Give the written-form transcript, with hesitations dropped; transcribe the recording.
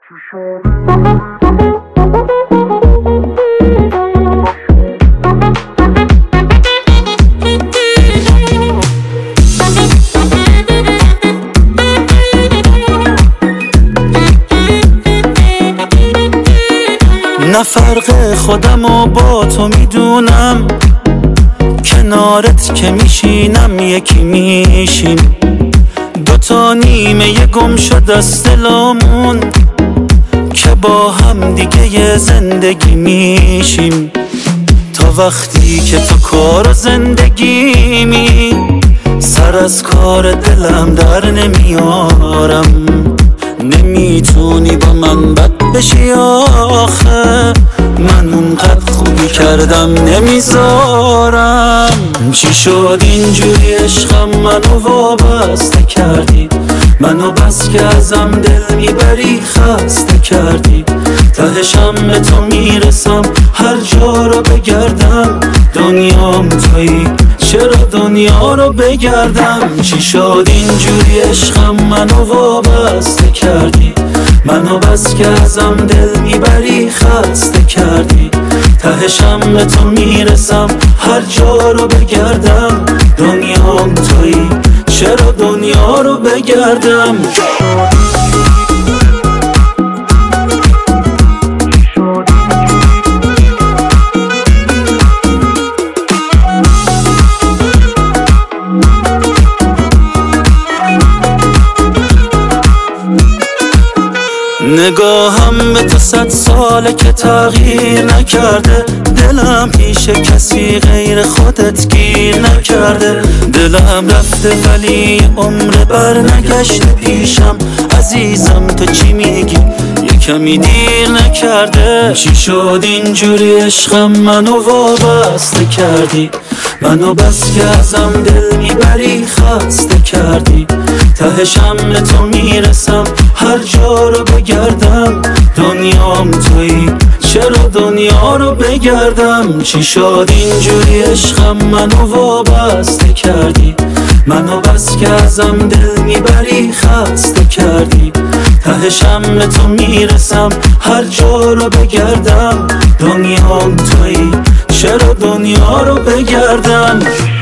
نه فرق خودمو با تو میدونم، کنارت که میشینم یکی میشیم، دوتا نیمه گم شده از دلمون که با هم دیگه زندگی میشیم. تا وقتی که تو کار و زندگیمی، سر از کار دلم در نمیارم. نمیتونی با من بد بشی آخه، من اونقدر خوبی کردم نمیذارم. چی شد اینجوری عشقم منو وابسته کردی، منو بس که ازم دل میبری خسته کردی. تهشم به تو میرسم هر جا رو بگردم، دنیام تویی چرا دنیا رو بگردم. چی شد اینجوری عشقم منو وابسته کردی، منو بس که ازم دل میبری خسته کردی. تهشم به تو میرسم هر جا رو بگردم، دنیام تویی چرا دنیا رو بگردم. نگاهم به تو 100 ساله که تغییر نکرده، دلم پیش کسی غیر خودت گیر نکرده. دلم رفته ولی عمر بر نگشته پیشم، عزیزم تو چی میگی یه کمی دیر نکرده. چی شد اینجوری عشقم منو وابسته کردی، منو بس که ازم دل میبری خسته کردی. تهشم به تو میرسم هر جا رو بگردم، دنیام تویی چرا دنیا رو بگردم. چی شد اینجوری عشقم منو وابسته کردی، منو بس که ازم دل میبری خسته کردی. تهشم به تو میرسم هر جا رو بگردم، دنیام تویی چرا دنیا رو بگردم.